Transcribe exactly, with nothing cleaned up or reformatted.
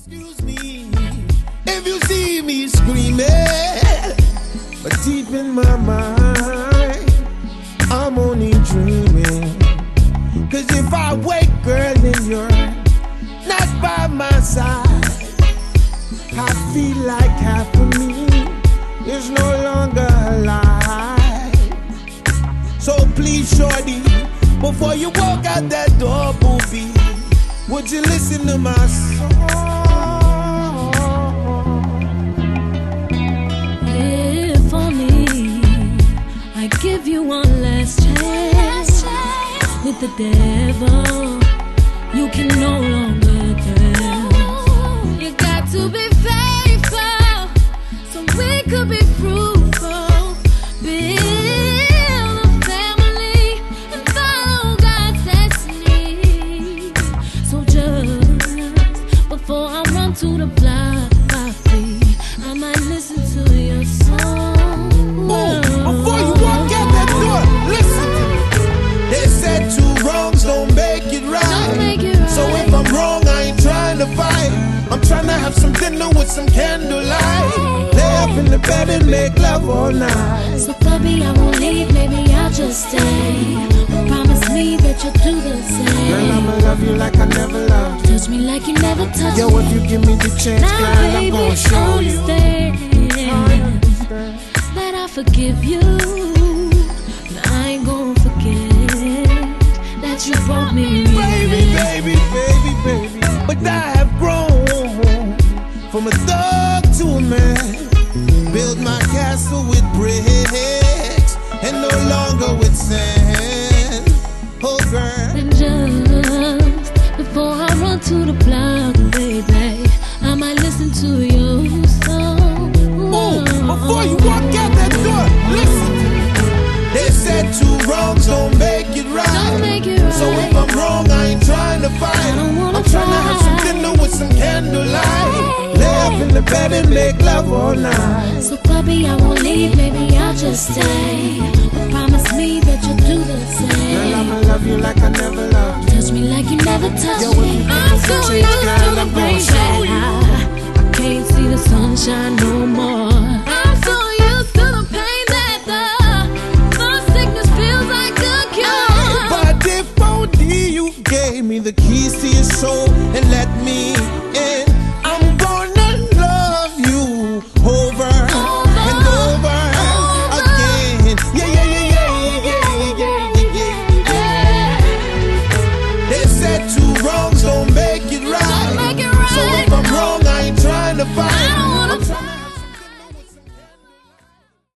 Excuse me if you see me screaming, but deep in my mind, I'm only dreaming. Cause if I wake, girl, and you're not by my side, I feel like half of me is no longer alive. So please, shorty, before you walk out that door, booby, would you listen to my song? If only I give you one last chance with the devil, you can no longer dance. You got to be faithful so we could be fruitful. Build a family and follow God's destiny. So just before I run to the block, I might listen to your song. Oh, before you walk out that door, listen to me. They said two wrongs don't make it right. Don't make it right. So if I'm wrong, I ain't trying to fight. I'm trying to have some dinner with some candlelight. Lay up in the bed and make love all night. So baby, I won't leave, maybe I'll just stay. Promise me that you'll do the same. Girl, I'ma love you like I never loved you. Touch me like you never touched Yo, me. if you give me the chance, Now, girl, I'm baby, gonna show you. understand that I forgive you, but I ain't gonna forget that you brought me. Baby, baby, baby, baby. But I have grown from a thug to a man. Build my castle with bricks and no longer with sand. Oh, girl. And just before I run to the block, baby, I might listen to your song. Oh, before you walk out that door, listen to me. They said two wrongs don't make it right. Don't make it right. So if I'm wrong, I ain't trying to fight. I don't wanna I'm trying to have some fight. dinner with some candlelight. Lay up in the bed and make love all night. So puppy, I won't leave, maybe I'll just stay. Promise me that you'll do the Girl, I'ma same. love you like I never loved you. Touch me like you never touched Yo, if me. you I'm give me so the used chance, to girl, the I'm gonna rain.